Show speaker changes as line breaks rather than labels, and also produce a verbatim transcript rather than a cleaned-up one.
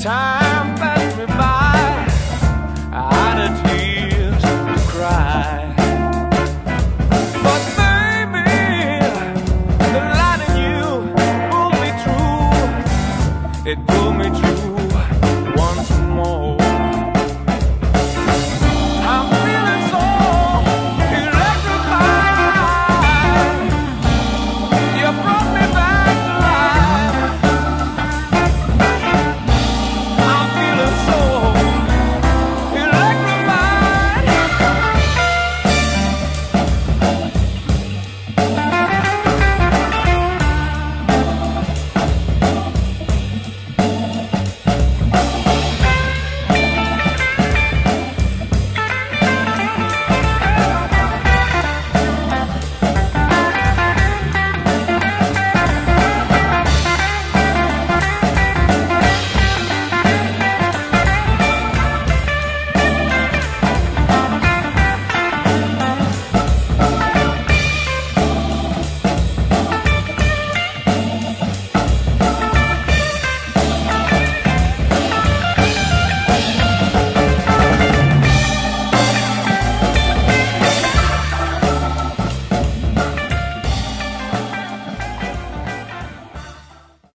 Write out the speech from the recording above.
time passed me by, out of tears to cry. But baby, the light in you pulled me through. It pulled me through once more.